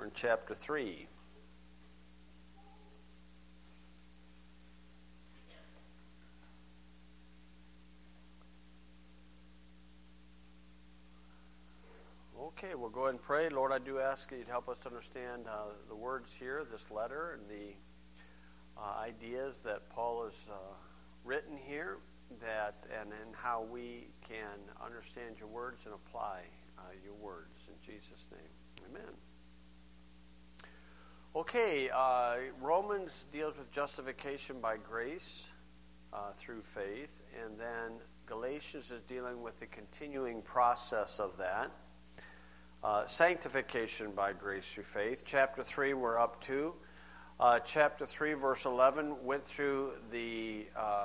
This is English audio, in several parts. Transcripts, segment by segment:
in chapter 3. Okay, we'll go ahead and pray. Lord, I do ask that you'd help us to understand the words here, this letter, and the ideas that Paul has written here, and how we can understand your words and apply your words. In Jesus' name, amen. Okay, Romans deals with justification by grace through faith, and then Galatians is dealing with the continuing process of that. Sanctification by grace through faith. Chapter 3 we're up to. Chapter 3 verse 11 went through the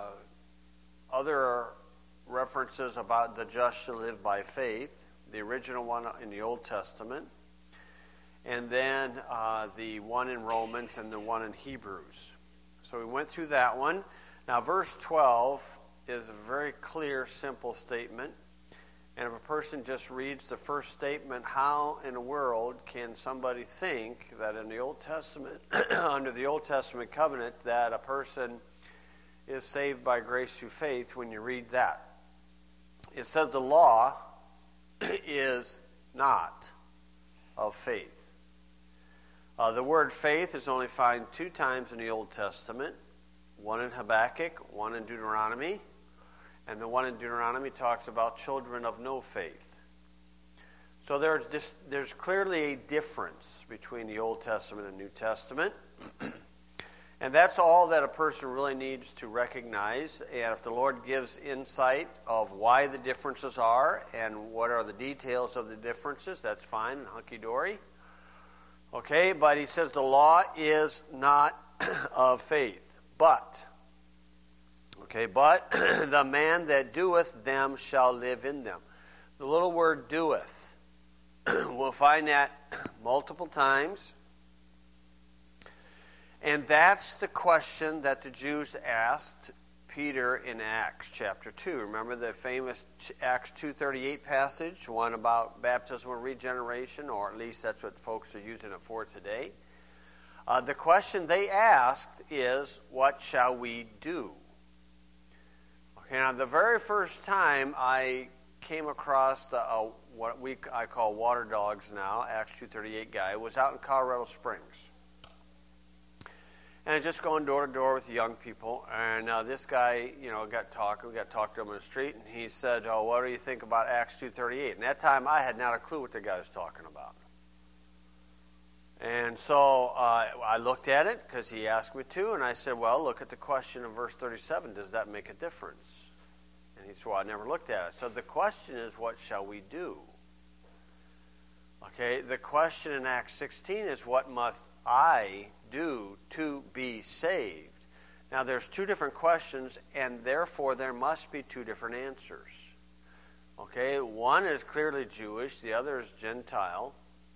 other references about the just shall live by faith, the original one in the Old Testament, and then the one in Romans and the one in Hebrews. So we went through that one. Now verse 12 is a very clear, simple statement. And if a person just reads the first statement, how in the world can somebody think that in the Old Testament, under the Old Testament covenant, that a person is saved by grace through faith when you read that? It says the law is not of faith. The word faith is only found 2 times in the Old Testament, one in Habakkuk, one in Deuteronomy. And the one in Deuteronomy talks about children of no faith. So there's clearly a difference between the Old Testament and New Testament. And that's all that a person really needs to recognize. And if the Lord gives insight of why the differences are and what are the details of the differences, that's fine and hunky-dory. Okay, but he says the law is not of faith. But the man that doeth them shall live in them. The little word doeth, we'll find that multiple times. And that's the question that the Jews asked Peter in Acts chapter 2. Remember the famous Acts 2:38 passage, one about baptismal regeneration, or at least that's what folks are using it for today. The question they asked is, what shall we do? Okay, now the very first time I came across what I call water dogs now, Acts 2:38 guy, was out in Colorado Springs. And just going door to door with young people. And this guy, got talking. We got to talk to him on the street. And he said, what do you think about Acts 2:38? And that time I had not a clue what the guy was talking about. And so I looked at it because he asked me to. And I said, well, look at the question in verse 37. Does that make a difference? And he said, well, I never looked at it. So the question is, what shall we do? Okay, the question in Acts 16 is, what must I do to be saved? Now, there's 2 different questions, and therefore there must be 2 different answers. Okay, one is clearly Jewish, the other is Gentile.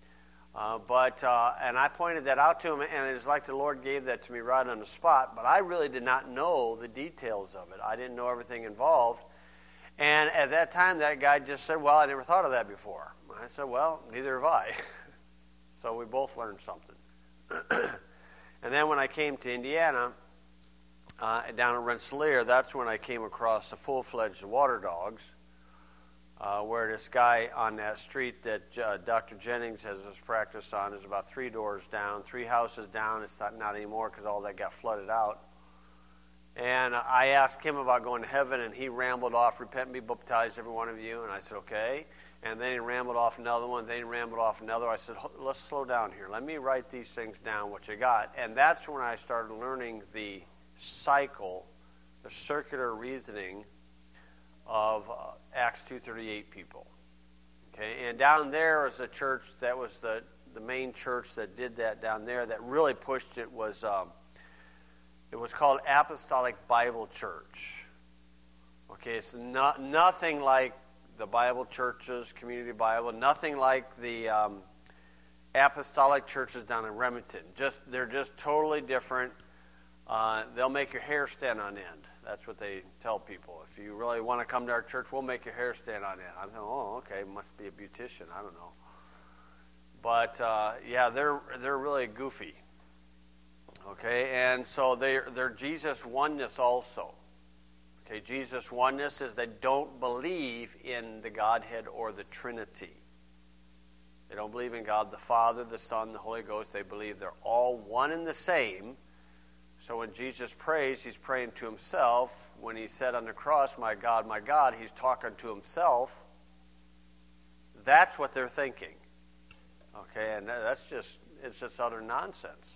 And I pointed that out to him, and it was like the Lord gave that to me right on the spot, but I really did not know the details of it. I didn't know everything involved. And at that time, that guy just said, well, I never thought of that before. I said, well, neither have I. So we both learned something. And then when I came to Indiana, down in Rensselaer, that's when I came across the full-fledged water dogs, where this guy on that street that Dr. Jennings has his practice on is about 3 doors down, 3 houses down. It's not anymore because all that got flooded out. And I asked him about going to heaven, and he rambled off, repent and be baptized, every one of you. And I said, okay. And then he rambled off another one, then he rambled off another. I said, let's slow down here. Let me write these things down, what you got. And that's when I started learning the cycle, the circular reasoning of Acts 2:38 people. Okay, and down there was a church that was the main church that did that down there that really pushed it was called Apostolic Bible Church. Okay, it's nothing like the Bible churches, Community Bible, nothing like the apostolic churches down in Remington. They're just totally different. They'll make your hair stand on end. That's what they tell people. If you really want to come to our church, we'll make your hair stand on end. I'm thinking, oh, okay, must be a beautician. I don't know. But yeah, they're really goofy. Okay, and so they're Jesus oneness also. Okay, Jesus oneness is they don't believe in the Godhead or the Trinity. They don't believe in God the Father, the Son, the Holy Ghost. They believe they're all one and the same. So when Jesus prays, he's praying to himself. When he said on the cross, my God, he's talking to himself. That's what they're thinking. Okay, and it's just utter nonsense.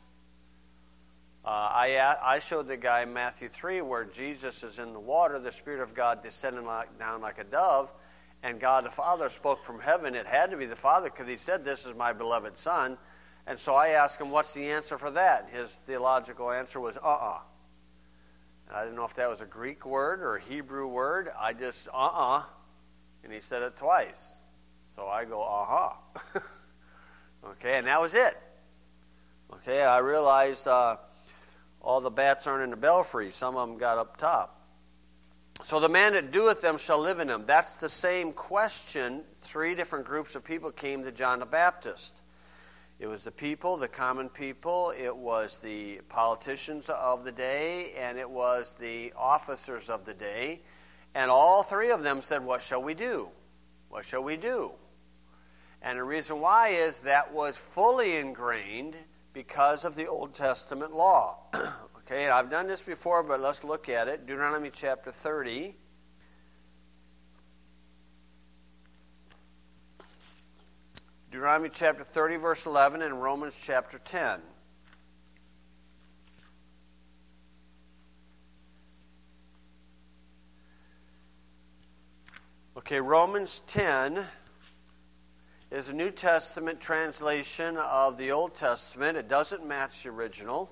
I showed the guy in Matthew 3 where Jesus is in the water, the Spirit of God descending down like a dove, and God the Father spoke from heaven. It had to be the Father because he said, this is my beloved Son. And so I asked him, what's the answer for that? His theological answer was, And I didn't know if that was a Greek word or a Hebrew word. I just, And he said it twice. So I go, Okay, and that was it. Okay, I realized all the bats aren't in the belfry. Some of them got up top. So the man that doeth them shall live in them. That's the same question. 3 different groups of people came to John the Baptist. It was the people, the common people. It was the politicians of the day. And it was the officers of the day. And all 3 of them said, what shall we do? What shall we do? And the reason why is that was fully ingrained because of the Old Testament law. Okay, and I've done this before, but let's look at it. Deuteronomy chapter 30. Deuteronomy chapter 30, verse 11, and Romans chapter 10. Okay, Romans 10 is a New Testament translation of the Old Testament. It doesn't match the original.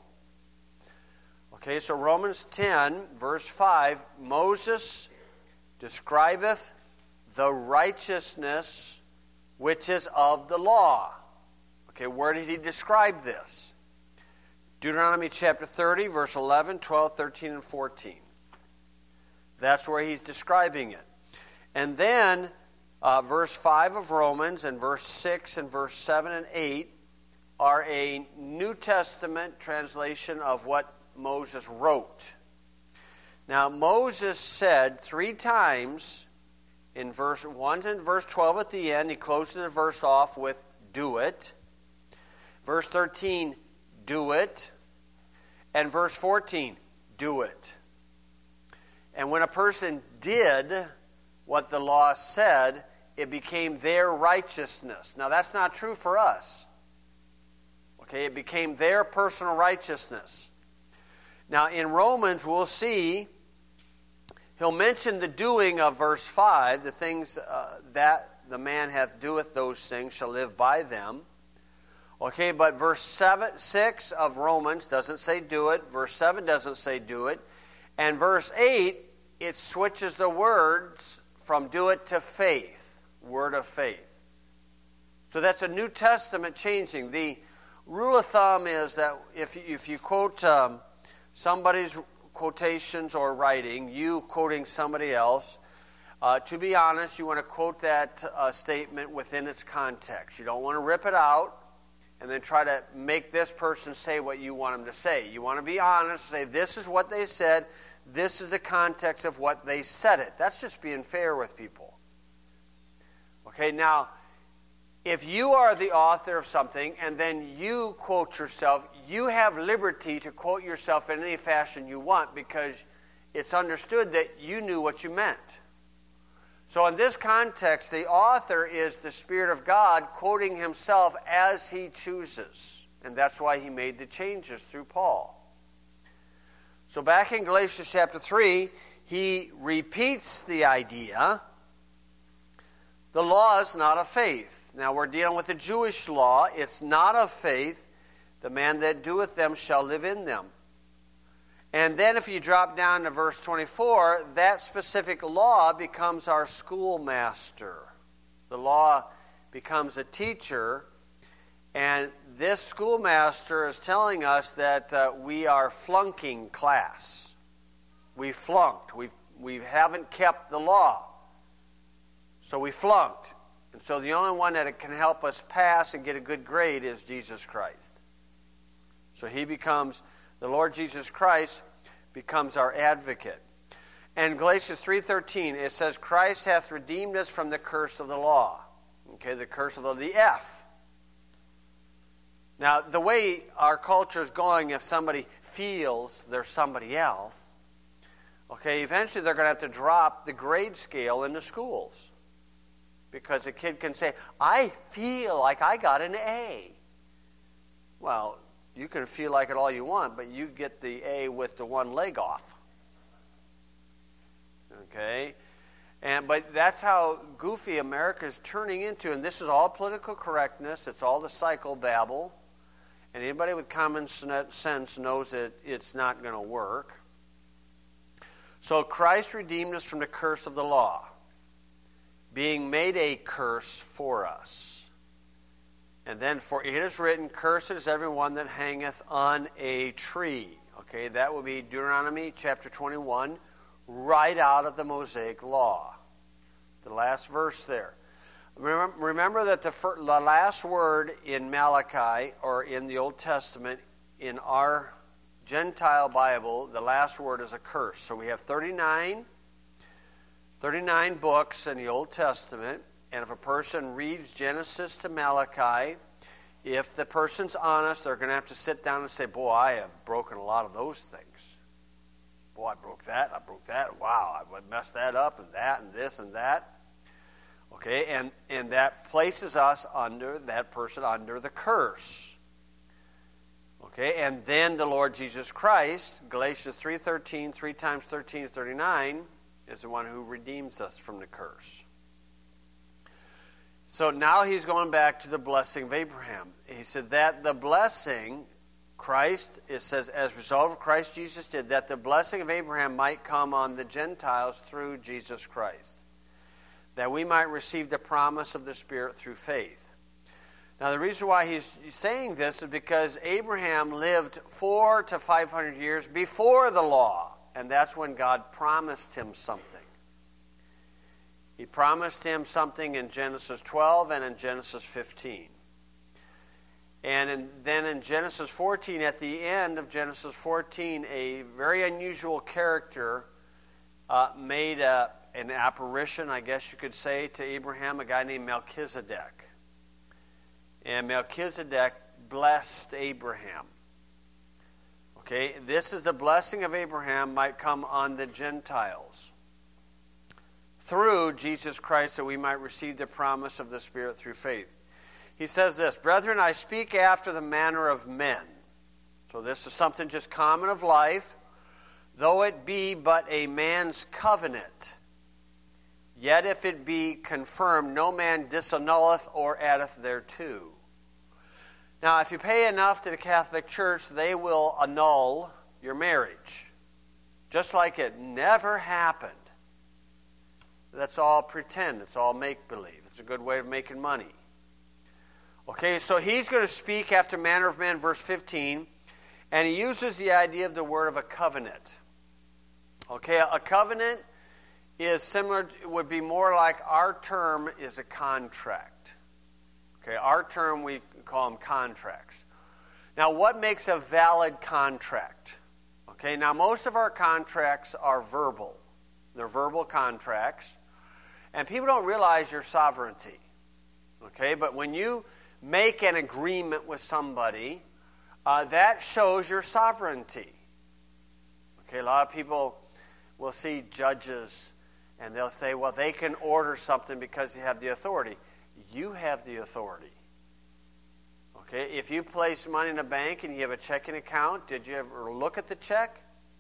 Okay, so Romans 10, verse 5, Moses describeth the righteousness which is of the law. Okay, where did he describe this? Deuteronomy chapter 30, verse 11, 12, 13, and 14. That's where he's describing it. And then verse 5 of Romans and verse 6 and verse 7 and 8 are a New Testament translation of what Moses wrote. Now, Moses said 3 times in verse 1 and verse 12 at the end, he closes the verse off with, do it. Verse 13, do it. And verse 14, do it. And when a person did what the law said, it became their righteousness. Now, that's not true for us. Okay, it became their personal righteousness. Now, in Romans, we'll see, he'll mention the doing of verse 5, the things that the man hath doeth those things shall live by them. Okay, but verse 6 of Romans doesn't say do it. Verse 7 doesn't say do it. And verse 8, it switches the words from do it to faith, word of faith. So that's a New Testament changing. The rule of thumb is that if you quote somebody's quotations or writing, you quoting somebody else, to be honest, you want to quote that statement within its context. You don't want to rip it out and then try to make this person say what you want them to say. You want to be honest, say this is what they said, this is the context of what they said it. That's just being fair with people. Okay, now, if you are the author of something and then you quote yourself, you have liberty to quote yourself in any fashion you want because it's understood that you knew what you meant. So in this context, the author is the Spirit of God quoting himself as he chooses. And that's why he made the changes through Paul. So back in Galatians chapter 3, he repeats the idea. The law is not of faith. Now we're dealing with the Jewish law. It's not of faith. The man that doeth them shall live in them. And then if you drop down to verse 24, that specific law becomes our schoolmaster. The law becomes a teacher. And this schoolmaster is telling us that we are flunking class. We flunked. We haven't kept the law. So we flunked. And so the only one that can help us pass and get a good grade is Jesus Christ. So the Lord Jesus Christ becomes our advocate. And Galatians 3:13, it says, Christ hath redeemed us from the curse of the law. Okay, the curse of the F. Now, the way our culture is going, if somebody feels they're somebody else, okay, eventually they're going to have to drop the grade scale in the schools. Because a kid can say, I feel like I got an A. Well, you can feel like it all you want, but you get the A with the one leg off. Okay? But that's how goofy America is turning into, and this is all political correctness, it's all the psychobabble, and anybody with common sense knows that it's not going to work. So Christ redeemed us from the curse of the law, being made a curse for us. And then, for it is written, cursed is everyone that hangeth on a tree. Okay, that will be Deuteronomy chapter 21, right out of the Mosaic Law. The last verse there. Remember that the last word in Malachi, or in the Old Testament, in our Gentile Bible, the last word is a curse. So we have 39 books in the Old Testament, and if a person reads Genesis to Malachi, if the person's honest, they're going to have to sit down and say, boy, I have broken a lot of those things. Boy, I broke that, wow, I messed that up, and that, and this, and that. Okay, and that places us that person under the curse. Okay, and then the Lord Jesus Christ, Galatians 3:13, 3 times 13 is 39, is the one who redeems us from the curse. So now he's going back to the blessing of Abraham. He said that the blessing, Christ, it says, as a result of Christ Jesus did, that the blessing of Abraham might come on the Gentiles through Jesus Christ, that we might receive the promise of the Spirit through faith. Now, the reason why he's saying this is because Abraham lived 400 to 500 years before the law, and that's when God promised him something. He promised him something in Genesis 12 and in Genesis 15. And then in Genesis 14, at the end of Genesis 14, a very unusual character made an apparition, I guess you could say, to Abraham, a guy named Melchizedek. And Melchizedek blessed Abraham. Okay, this is the blessing of Abraham might come on the Gentiles through Jesus Christ, that we might receive the promise of the Spirit through faith. He says this, Brethren, I speak after the manner of men. So this is something just common of life. Though it be but a man's covenant, yet if it be confirmed, no man disannulleth or addeth thereto. Now, if you pay enough to the Catholic Church, they will annul your marriage, just like it never happened. That's all pretend. It's all make-believe. It's a good way of making money. Okay, so he's going to speak after manner of man, verse 15, and he uses the idea of the word of a covenant. Okay, a covenant is similar, would be more like our term is a contract. Okay, our term, we call them contracts. Now, what makes a valid contract? Okay, now most of our contracts are verbal. They're verbal contracts. And people don't realize your sovereignty. Okay, but when you make an agreement with somebody, that shows your sovereignty. Okay, a lot of people will see judges and they'll say, well, they can order something because they have the authority. You have the authority. Okay, if you place money in a bank and you have a checking account, did you ever look at the check?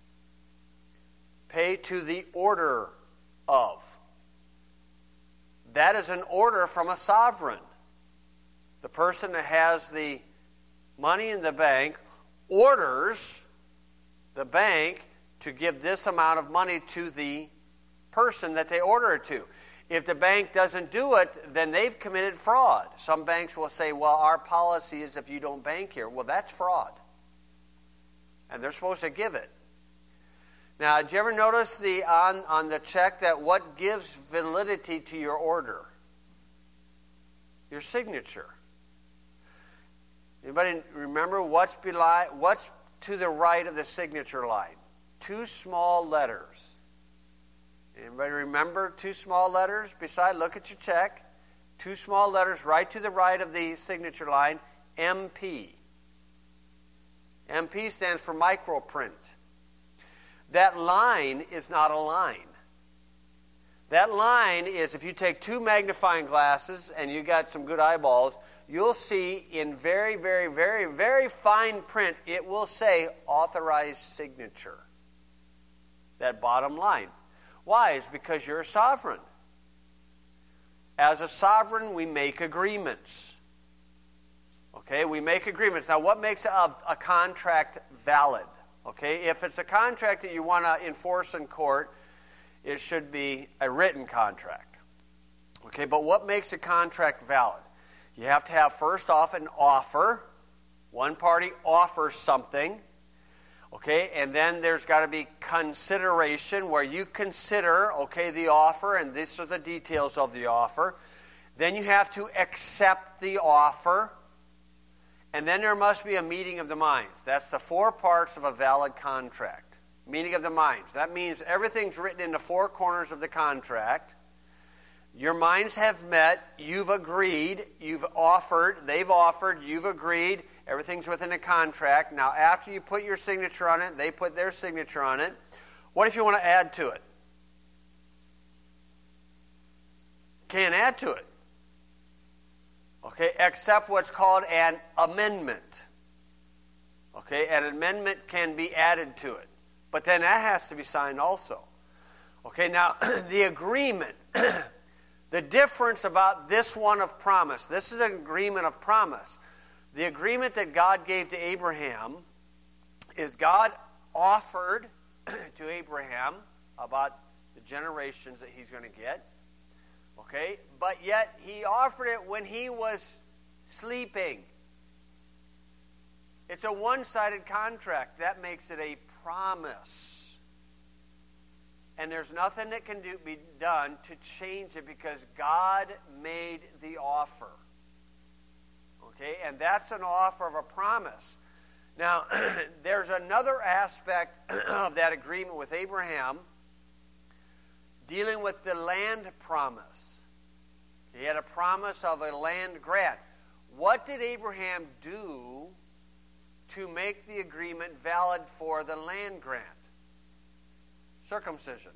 Pay to the order of. That is an order from a sovereign. The person that has the money in the bank orders the bank to give this amount of money to the person that they order it to. If the bank doesn't do it, then they've committed fraud. Some banks will say, well, our policy is if you don't bank here. Well, that's fraud. And they're supposed to give it. Now, did you ever notice on the check that what gives validity to your order? Your signature. Anybody remember what's to the right of the signature line? 2 small letters. Anybody remember 2 small letters? Look at your check. 2 small letters right to the right of the signature line, MP. MP stands for microprint. That line is not a line. That line is, if you take 2 magnifying glasses and you got some good eyeballs, you'll see in very, very, very, very fine print, it will say authorized signature. That bottom line. Why? It's because you're a sovereign. As a sovereign, we make agreements. Okay, we make agreements. Now, what makes a contract valid? Okay, if it's a contract that you want to enforce in court, it should be a written contract. Okay, but what makes a contract valid? You have to have, first off, an offer. One party offers something. Okay, and then there's got to be consideration, where you consider, the offer, and these are the details of the offer. Then you have to accept the offer. And then there must be a meeting of the minds. That's the 4 parts of a valid contract. Meeting of the minds. That means everything's written in the 4 corners of the contract. Your minds have met. You've agreed. You've offered. They've offered. You've agreed. Everything's within a contract. Now, after you put your signature on it, they put their signature on it. What if you want to add to it? Can't add to it. Okay, except what's called an amendment. Okay, an amendment can be added to it. But then that has to be signed also. Okay, now, the agreement, the difference about this one of promise, this is an agreement of promise. The agreement that God gave to Abraham is God offered to Abraham about the generations that he's going to get. Okay, but yet he offered it when he was sleeping. It's a one-sided contract. That makes it a promise. And there's nothing that can be done to change it, because God made the offer. Okay, and that's an offer of a promise. Now, there's another aspect of that agreement with Abraham dealing with the land promise. He had a promise of a land grant. What did Abraham do to make the agreement valid for the land grant? Circumcision.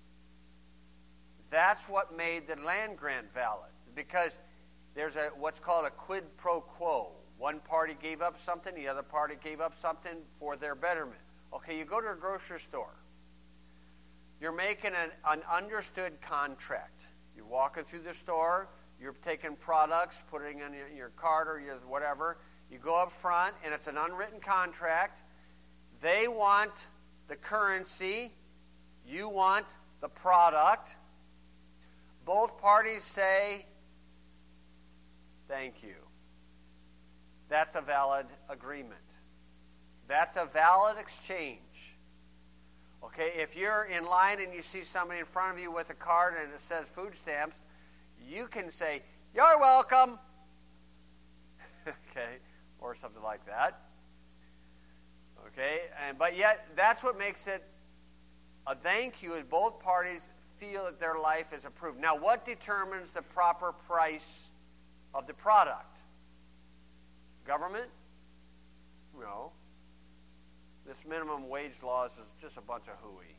That's what made the land grant valid, because there's what's called a quid pro quo. One party gave up something, the other party gave up something for their betterment. Okay, you go to a grocery store. You're making an understood contract. You're walking through the store. You're taking products, putting in your cart or your whatever. You go up front, and it's an unwritten contract. They want the currency. You want the product. Both parties say, thank you. That's a valid agreement. That's a valid exchange. Okay, if you're in line and you see somebody in front of you with a card and it says food stamps, you can say, "You're welcome." Okay, or something like that. Okay, but yet that's what makes it a thank you, is both parties feel that their life is approved. Now, what determines the proper price of the product? Government? No. This minimum wage laws is just a bunch of hooey.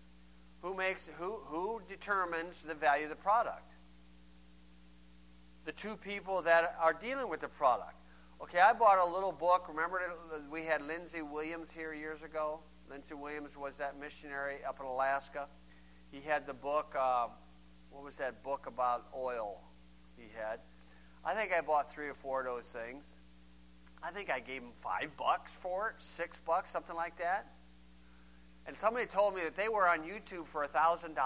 Who determines the value of the product? The two people that are dealing with the product. Okay, I bought a little book. Remember we had Lindsey Williams here years ago? Lindsey Williams was that missionary up in Alaska. He had the book, what was that book about oil he had? I think I bought 3 or 4 of those things. I think I gave him $5 for it, $6, something like that. And somebody told me that they were on YouTube for $1,000.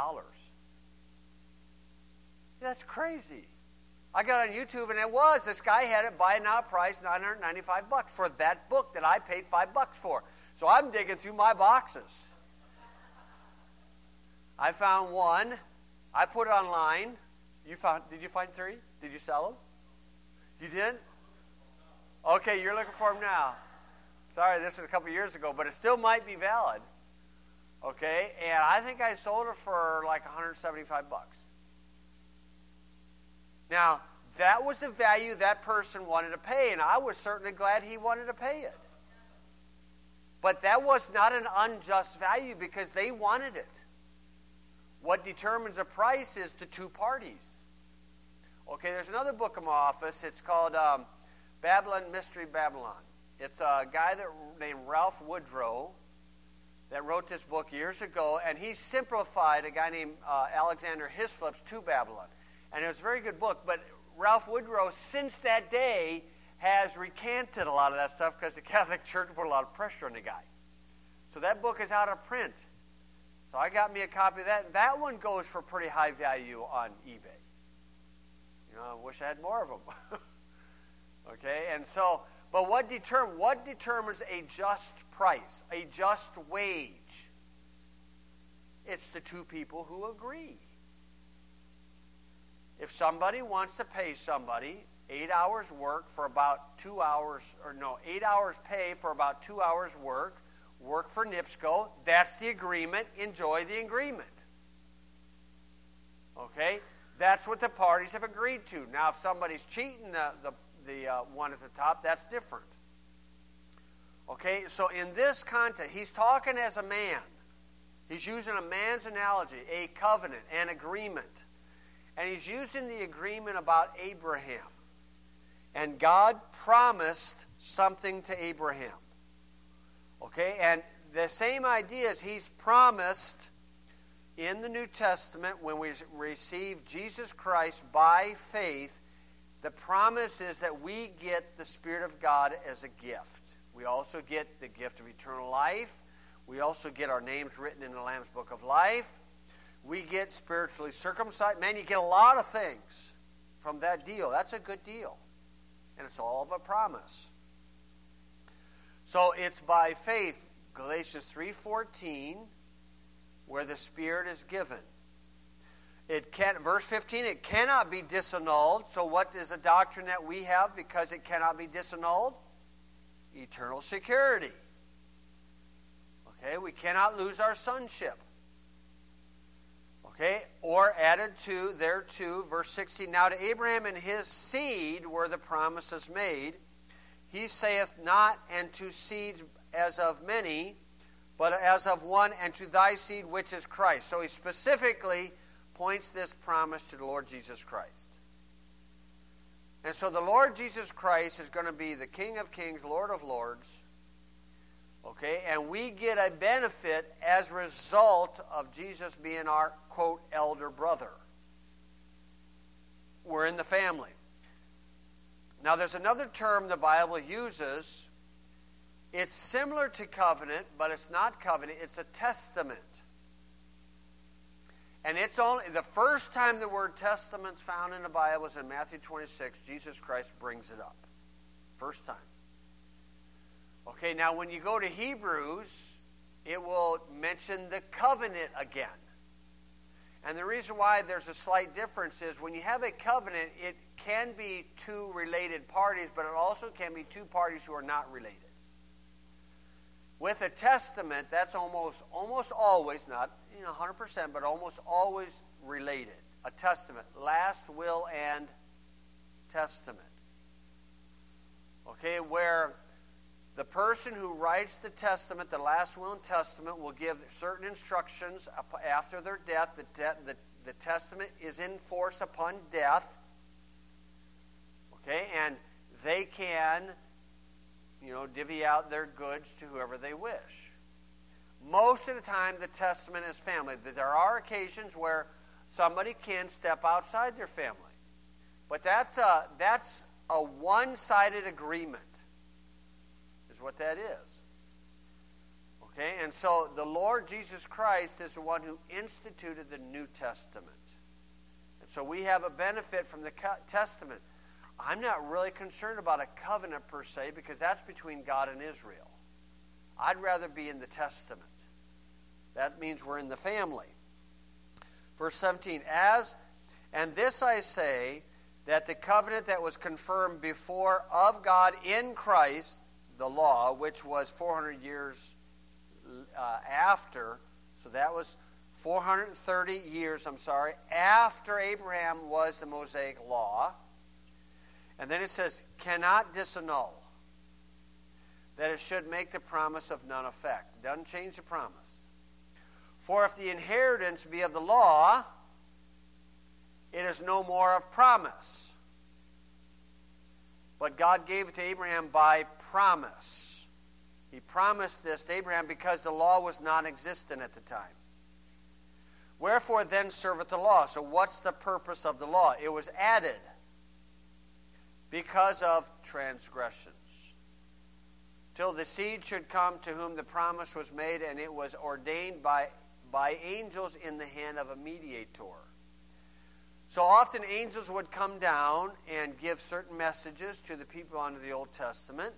That's crazy. I got on YouTube, and this guy had it buy now price $995 for that book that I paid $5 for. So I'm digging through my boxes. I found one. I put it online. Did you find 3? Did you sell them? You did? Okay, you're looking for them now. Sorry, this was a couple years ago, but it still might be valid. Okay, and I think I sold it for like $175. Now, that was the value that person wanted to pay, and I was certainly glad he wanted to pay it. But that was not an unjust value because they wanted it. What determines the price is the two parties. Okay, there's another book in my office. It's called Babylon, Mystery Babylon. It's a guy named Ralph Woodrow that wrote this book years ago, and he simplified a guy named Alexander Hislop's To Babylon. And it was a very good book, but Ralph Woodrow, since that day, has recanted a lot of that stuff because the Catholic Church put a lot of pressure on the guy. So that book is out of print. So I got me a copy of that. That one goes for pretty high value on eBay. You know, I wish I had more of them. Okay, and so, but what determines a just price, a just wage? It's the two people who agree. If somebody wants to pay somebody 8 hours work for about 2 hours, 8 hours pay for about 2 hours work for NIPSCO, that's the agreement, enjoy the agreement. Okay? That's what the parties have agreed to. Now, if somebody's cheating the one at the top, that's different. Okay? So in this context, he's talking as a man. He's using a man's analogy, a covenant, an agreement. And he's using the agreement about Abraham. And God promised something to Abraham. Okay? And the same idea is he's promised in the New Testament when we receive Jesus Christ by faith, the promise is that we get the Spirit of God as a gift. We also get the gift of eternal life. We also get our names written in the Lamb's Book of Life. We get spiritually circumcised. Man, you get a lot of things from that deal. That's a good deal. And it's all of a promise. So it's by faith, Galatians 3:14, where the Spirit is given. Verse 15, it cannot be disannulled. So what is a doctrine that we have because it cannot be disannulled? Eternal security. Okay, we cannot lose our sonship. Okay, or added to thereto, verse 16, now to Abraham and his seed were the promises made. He saith not, and to seeds as of many, but as of one, and to thy seed which is Christ. So he specifically points this promise to the Lord Jesus Christ. And so the Lord Jesus Christ is going to be the King of Kings, Lord of Lords. Okay, and we get a benefit as a result of Jesus being our, quote, elder brother. We're in the family. Now, there's another term the Bible uses. It's similar to covenant, but it's not covenant. It's a testament. And it's only the first time the word testament's found in the Bible is in Matthew 26. Jesus Christ brings it up. First time. Okay, now when you go to Hebrews, it will mention the covenant again. And the reason why there's a slight difference is when you have a covenant, it can be two related parties, but it also can be two parties who are not related. With a testament, that's almost always, not 100%, but almost always related. A testament, last will and testament. Okay, where the person who writes the testament, the last will and testament, will give certain instructions after their death. The testament is in force upon death. Okay, and they can, divvy out their goods to whoever they wish. Most of the time, the testament is family. There are occasions where somebody can step outside their family. But that's a one-sided agreement. What that is. Okay, and so the Lord Jesus Christ is the one who instituted the New Testament. And so we have a benefit from the Testament. I'm not really concerned about a covenant per se because that's between God and Israel. I'd rather be in the Testament. That means we're in the family. Verse 17, and this I say, that the covenant that was confirmed before of God in Christ, the law, which was 400 years after, so that was 430 years, after Abraham was the Mosaic law. And then it says, cannot disannul, that it should make the promise of none effect. It doesn't change the promise. For if the inheritance be of the law, it is no more of promise. But God gave it to Abraham by promise. He promised this to Abraham because the law was non-existent at the time. Wherefore then serveth the law? So what's the purpose of the law? It was added because of transgressions, till the seed should come to whom the promise was made, and it was ordained by angels in the hand of a mediator. So often angels would come down and give certain messages to the people under the Old Testament.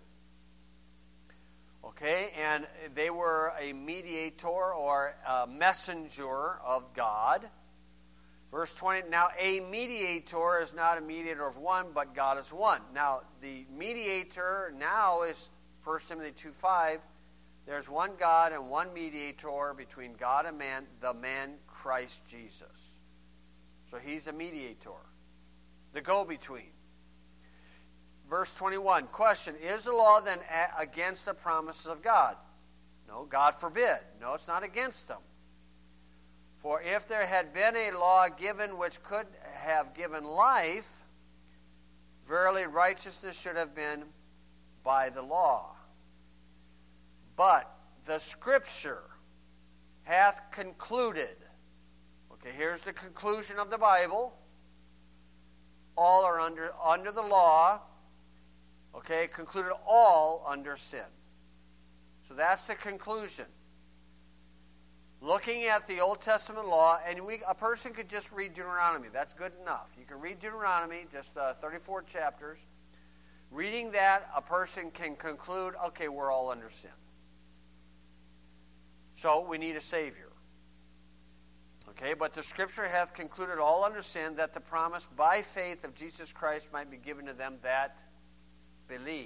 Okay, and they were a mediator or a messenger of God. Verse 20, now a mediator is not a mediator of one, but God is one. Now, the mediator now is 1 Timothy 2:5. There's one God and one mediator between God and man, the man Christ Jesus. So he's a mediator, the go-between. Verse 21, question, is the law then against the promises of God? No, God forbid. No, it's not against them. For if there had been a law given which could have given life, verily righteousness should have been by the law. But the Scripture hath concluded. Okay, here's the conclusion of the Bible. All are under the law. Okay, concluded all under sin. So that's the conclusion. Looking at the Old Testament law, and a person could just read Deuteronomy. That's good enough. You can read Deuteronomy, just 34 chapters. Reading that, a person can conclude, okay, we're all under sin. So we need a Savior. Okay, but the Scripture hath concluded all under sin, that the promise by faith of Jesus Christ might be given to them that believe.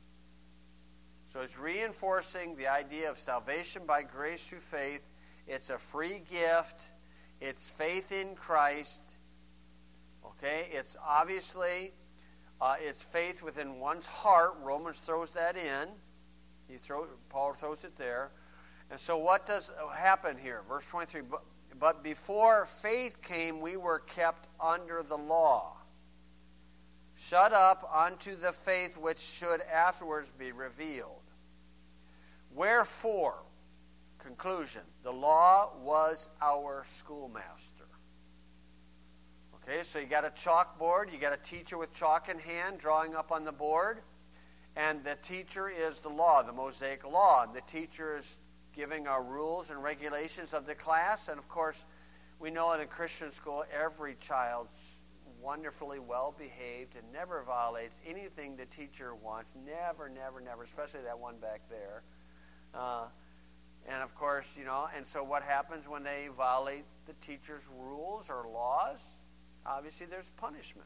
So it's reinforcing the idea of salvation by grace through faith. It's a free gift. It's faith in Christ. Okay, it's obviously it's faith within one's heart. Romans throws that in. Paul throws it there. And so what does happen here? Verse 23, but before faith came, we were kept under the law, shut up unto the faith which should afterwards be revealed. Wherefore, conclusion, the law was our schoolmaster. Okay, so you got a chalkboard, you got a teacher with chalk in hand drawing up on the board, and the teacher is the law, the Mosaic law, and the teacher is giving our rules and regulations of the class. And of course, we know in a Christian school, every child's wonderfully well behaved and never violates anything the teacher wants. Never, especially that one back there. And of course, and so what happens when they violate the teacher's rules or laws? Obviously, there's punishment.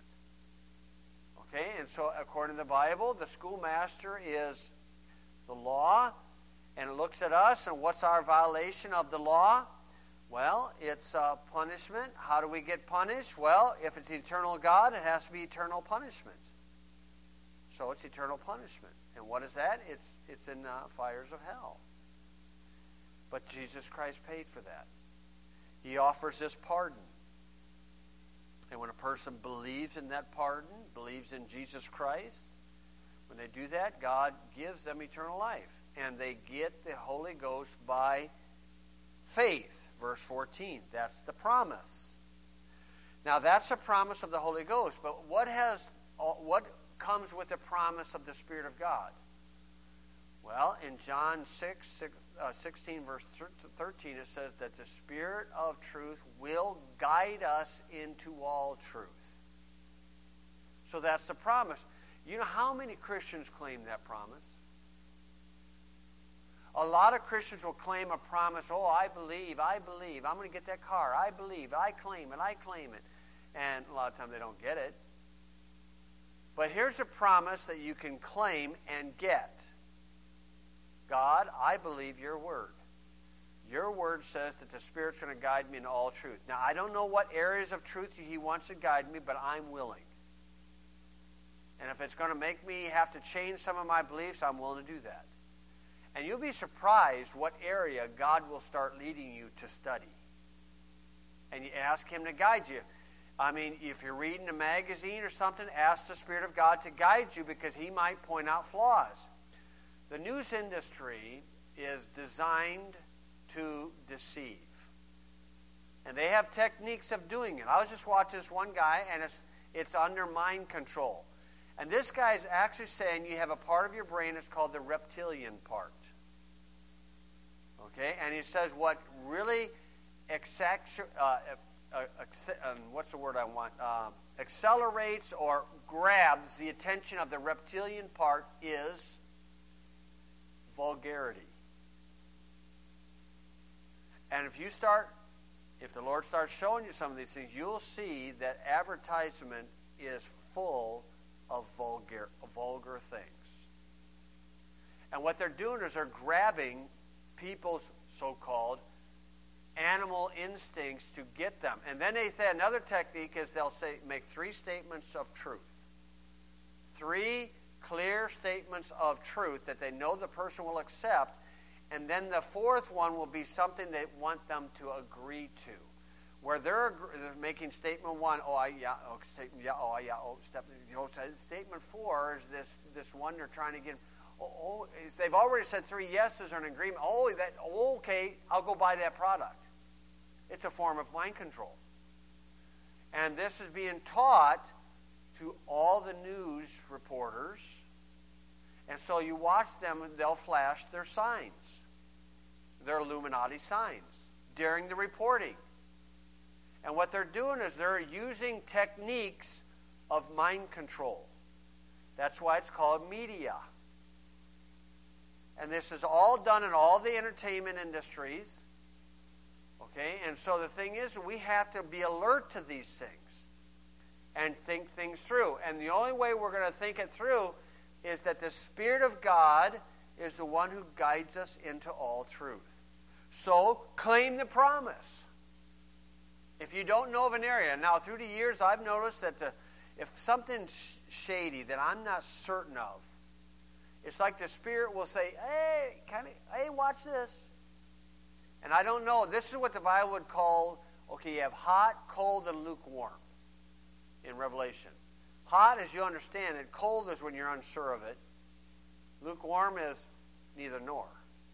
Okay, and so according to the Bible, the schoolmaster is the law, and it looks at us, and what's our violation of the law? Well, it's punishment. How do we get punished? Well, if it's eternal God, it has to be eternal punishment. So it's eternal punishment. And what is that? It's in fires of hell. But Jesus Christ paid for that. He offers this pardon. And when a person believes in that pardon, believes in Jesus Christ, when they do that, God gives them eternal life. And they get the Holy Ghost by faith. Verse 14. That's the promise. Now, that's a promise of the Holy Ghost. But what comes with the promise of the Spirit of God? Well, in John 16, verse 13, it says that the Spirit of truth will guide us into all truth. So that's the promise. You know how many Christians claim that promise? A lot of Christians will claim a promise, oh, I believe, I'm going to get that car, I believe, I claim it. And a lot of times they don't get it. But here's a promise that you can claim and get. God, I believe your word. Your word says that the Spirit's going to guide me in all truth. Now, I don't know what areas of truth he wants to guide me, but I'm willing. And if it's going to make me have to change some of my beliefs, I'm willing to do that. And you'll be surprised what area God will start leading you to study. And you ask him to guide you. I mean, if you're reading a magazine or something, ask the Spirit of God to guide you because he might point out flaws. The news industry is designed to deceive. And they have techniques of doing it. I was just watching this one guy, and it's under mind control. And this guy is actually saying you have a part of your brain that's called the reptilian part. Okay? And he says what really accelerates or grabs the attention of the reptilian part is vulgarity. And if the Lord starts showing you some of these things, you'll see that advertisement is full of vulgar things. And what they're doing is they're grabbing people's so-called animal instincts to get them. And then they say another technique is they'll make 3 statements of truth. 3 clear statements of truth that they know the person will accept. And then the 4th one will be something they want them to agree to. Where they're making statement 1, statement 4 is this one they're trying to get. They've already said 3 yeses or an agreement. Okay, I'll go buy that product. It's a form of mind control. And this is being taught to all the news reporters. And so you watch them, and they'll flash their signs, their Illuminati signs, during the reporting. And what they're doing is they're using techniques of mind control. That's why it's called media. And this is all done in all the entertainment industries. Okay? And so the thing is, we have to be alert to these things and think things through. And the only way we're going to think it through is that the Spirit of God is the one who guides us into all truth. So, claim the promise. If you don't know of an area, now through the years I've noticed that if something's shady that I'm not certain of, it's like the Spirit will say, hey, watch this. And I don't know. This is what the Bible would call, you have hot, cold, and lukewarm in Revelation. Hot, as you understand it. Cold is when you're unsure of it. Lukewarm is neither nor.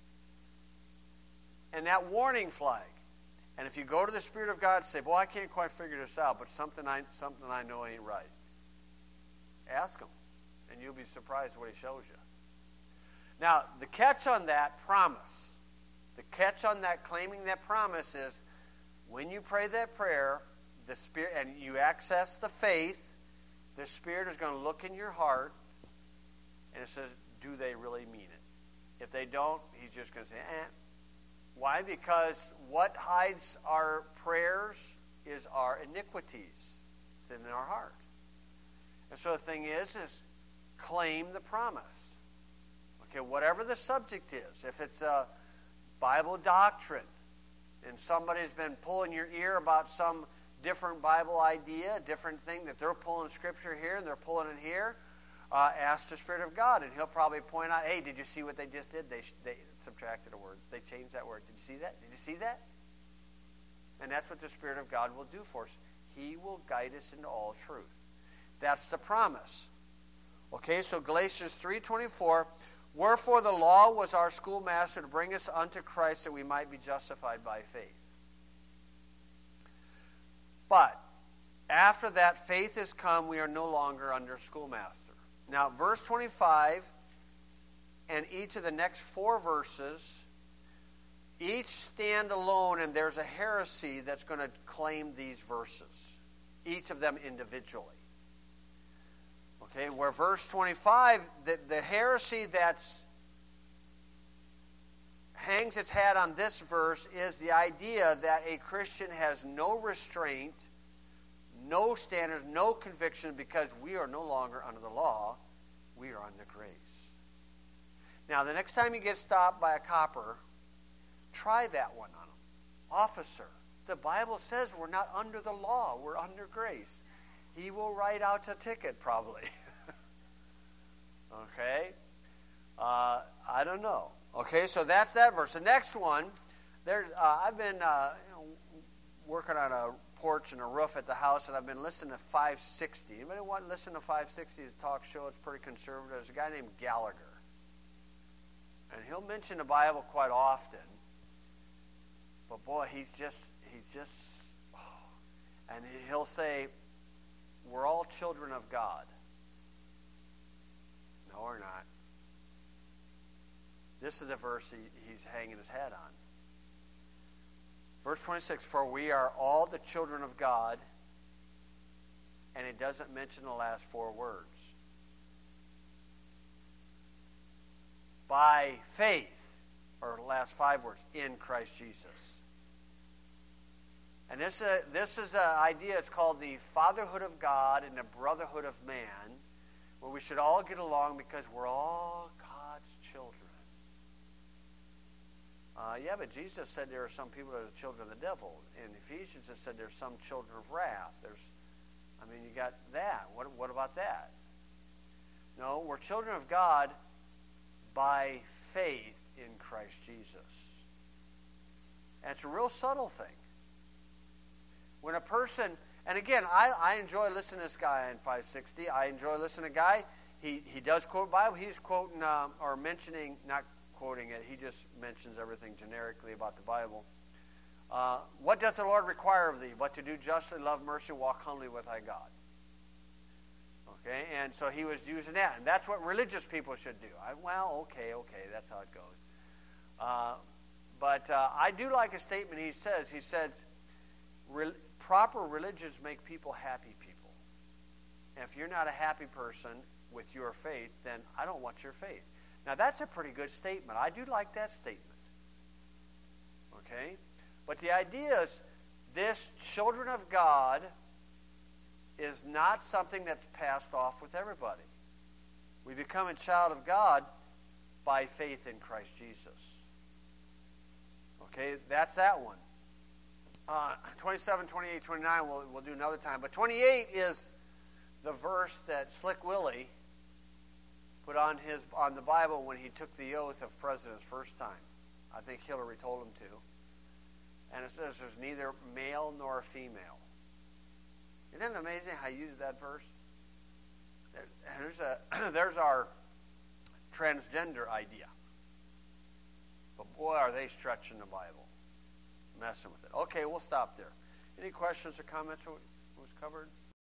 And that warning flag. And if you go to the Spirit of God and say, I can't quite figure this out, but something I know ain't right. Ask him, and you'll be surprised what he shows you. Now, the catch on that promise, the catch on that claiming that promise is when you pray that prayer, the Spirit, and you access the faith, the Spirit is going to look in your heart, and it says, do they really mean it? If they don't, he's just going to say, Why? Because what hides our prayers is our iniquities. It's in our heart. And so the thing is claim the promise. Okay, whatever the subject is. If it's a Bible doctrine, and somebody's been pulling your ear about some different Bible idea, different thing that they're pulling Scripture here and they're pulling it here, ask the Spirit of God, and he'll probably point out, hey, did you see what they just did? They subtracted a word. They changed that word. Did you see that? Did you see that? And that's what the Spirit of God will do for us. He will guide us into all truth. That's the promise. Okay, so Galatians 3:24, wherefore the law was our schoolmaster to bring us unto Christ that we might be justified by faith. But after that faith has come, we are no longer under schoolmaster. Now, verse 25 and each of the next 4 verses, each stand alone, and there's a heresy that's going to claim these verses, each of them individually. Okay, where verse 25, the heresy that hangs its hat on this verse is the idea that a Christian has no restraint, no standards, no conviction, because we are no longer under the law. We are under grace. Now, the next time you get stopped by a copper, try that one on him. Officer, the Bible says we're not under the law. We're under grace. He will write out a ticket, probably. Okay? I don't know. Okay, so that's that verse. The next one, I've been working on a porch and a roof at the house, and I've been listening to 560. Anybody want to listen to 560, the talk show? It's pretty conservative. There's a guy named Gallagher. And he'll mention the Bible quite often. But boy, he's just, and he'll say, we're all children of God. No, we're not. This is the verse he's hanging his hat on. Verse 26, for we are all the children of God, and it doesn't mention the last 4 words. By faith, or the last 5 words, in Christ Jesus. And this is an idea, it's called the fatherhood of God and the brotherhood of man, where we should all get along because we're all God's children. Yeah, but Jesus said there are some people that are the children of the devil. In Ephesians, it said there's some children of wrath. You got that. What about that? No, we're children of God by faith in Christ Jesus. And it's a real subtle thing. When a person, and again, I enjoy listening to this guy in 560. I enjoy listening to a guy. He does quote Bible. He's quoting or mentioning, not quoting it. He just mentions everything generically about the Bible. What doth the Lord require of thee? But to do justly, love mercy, walk humbly with thy God. Okay, and so he was using that. And that's what religious people should do. Okay, that's how it goes. But I do like a statement he says. He says, proper religions make people happy people. And if you're not a happy person with your faith, then I don't want your faith. Now, that's a pretty good statement. I do like that statement. Okay? But the idea is this children of God is not something that's passed off with everybody. We become a child of God by faith in Christ Jesus. Okay? That's that one. 27, 28, 29 we'll do another time. But 28 is the verse that Slick Willie put on the Bible when he took the oath of president first time. I think Hillary told him to. And it says there's neither male nor female. Isn't it amazing how he uses that verse? There's our transgender idea. But boy, are they stretching the Bible. Messing with it. Okay, we'll stop there. Any questions or comments? What was covered?